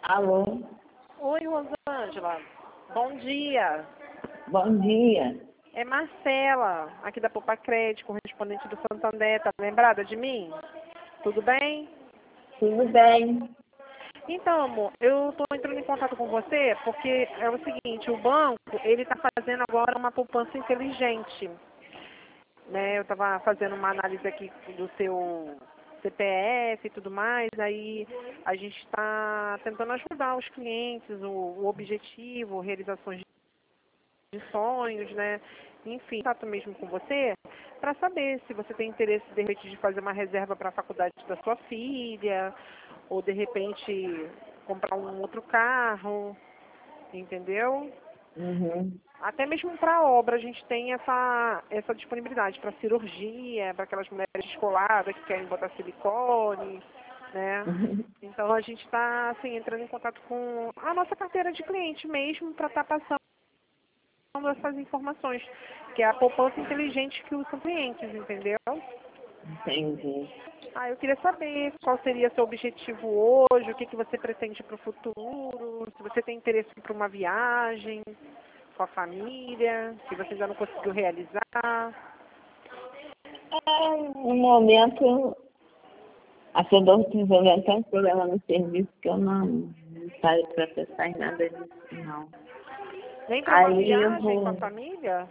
Alô, Oi, Rosângela. Bom dia. bom dia. É Marcela, aqui da Poupa Crédito, correspondente do Santander. Tá lembrada de mim? Tudo bem? Tudo bem? Então, amor, eu estou entrando em contato com você porque é o seguinte, o banco, ele está fazendo agora uma poupança inteligente. Né? Eu estava fazendo uma análise aqui do seu CPF e tudo mais, aí a gente está tentando ajudar os clientes, o objetivo, realizações de sonhos, né? Enfim, contato mesmo com você para saber se você tem interesse de repente de fazer uma reserva para a faculdade da sua filha, ou de repente comprar um outro carro, entendeu? Uhum. Até mesmo para obra a gente tem essa disponibilidade para cirurgia, para aquelas mulheres descoladas que querem botar silicone, né? Uhum. Então a gente está assim, entrando em contato com a nossa carteira de cliente mesmo para estar passando essas informações, que é a poupança inteligente que usam clientes, entendeu? Entendi. Ah, eu queria saber qual seria seu objetivo hoje, o que, que você pretende para o futuro, se você tem interesse para uma viagem com a família, se você já não conseguiu realizar. No momento, a que eu estou resolvendo tanto problema no serviço que eu não saio para pensar em nada disso, não. Nem para uma Aí eu viagem com a vou. família?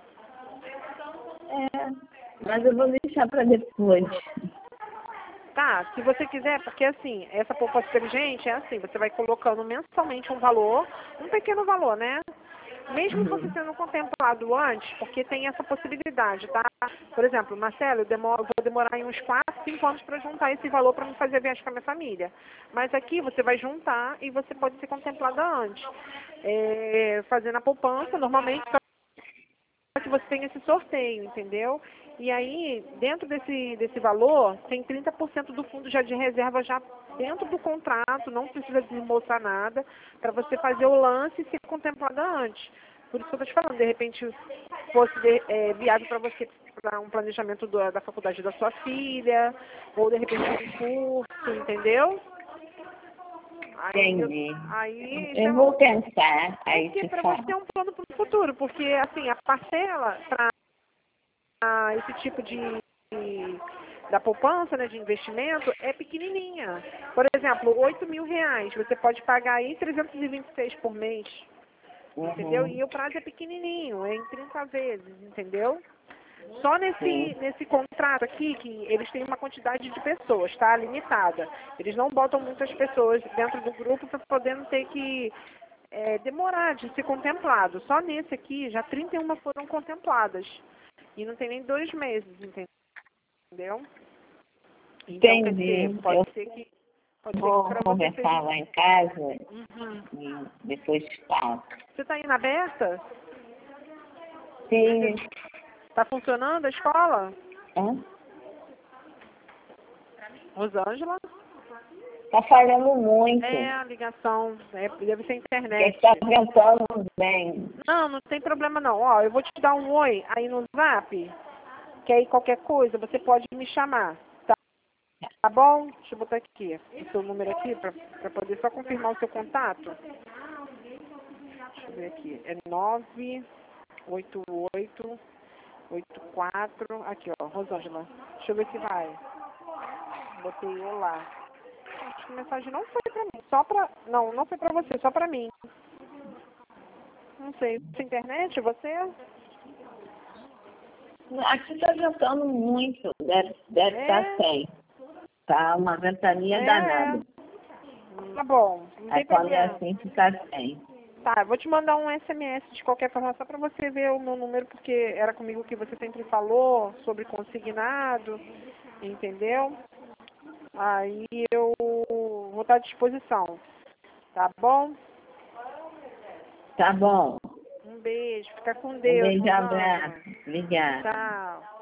Mas eu vou deixar para depois. Tá, se você quiser, porque assim, essa poupança inteligente é assim, você vai colocando mensalmente um valor, um pequeno valor, né? Mesmo você Uhum. sendo contemplado antes, porque tem essa possibilidade, tá? Por exemplo, Marcelo, eu vou demorar em uns 4, 5 anos para juntar esse valor para me fazer a viagem com a minha família. Mas aqui você vai juntar e você pode ser contemplada antes. Fazendo a poupança, normalmente, só que você tem esse sorteio, entendeu? E aí, dentro desse valor, tem 30% do fundo já de reserva já dentro do contrato, não precisa desembolsar nada, para você fazer o lance e ser contemplada antes. Por isso que eu estou te falando, de repente fosse viável para você para um planejamento da faculdade da sua filha, ou de repente um curso, entendeu? Aí, Entendi. isso é Eu vou pensar, é aí porque te para você é falo. um plano para o futuro, porque assim, a parcela para esse tipo da poupança, né, de investimento, é pequenininha. Por exemplo, R$ 8.000, você pode pagar aí 326 por mês, entendeu? Uhum. E o prazo é pequenininho, é em 30 vezes, entendeu? Só Sim. nesse contrato aqui, que eles têm uma quantidade de pessoas, tá? Limitada. Eles não botam muitas pessoas dentro do grupo para poder não ter que demorar de ser contemplado. Só nesse aqui, já 31 foram contempladas. E não tem nem 2 meses, entendeu? Então, quer dizer, Entendi. Eu pode ser que vou para você seja. conversar lá em casa Uhum. e depois te falo. Você está indo aberta? Sim. Está funcionando a escola? Hã? Rosângela? Tá falhando muito. É a ligação, deve ser Porque internet. está ventando bem. Não, não tem problema não. Ó, eu vou te dar um oi aí no Zap, que aí qualquer coisa você pode me chamar. Tá bom? Deixa eu botar aqui o seu número aqui para poder só confirmar o seu contato. Deixa eu ver aqui. É 98884. Aqui, ó, Rosângela. Deixa eu ver se vai. Botei olá. Acho que a mensagem não foi pra mim. Não, não foi pra você, só pra mim. Não sei. Sua internet, você? Aqui está ventando muito. Deve estar É, sem. Tá uma ventania é. danada. Tá bom, não Aí tem quando é problema. assim, fica sem. Tá, eu vou te mandar um SMS de qualquer forma, só pra você ver o meu número, porque era comigo que você sempre falou sobre consignado, entendeu? Aí eu vou estar à disposição, tá bom? Tá bom. Um beijo, fica com Um Deus, beijo, Rosângela. abraço. Obrigada. Tchau.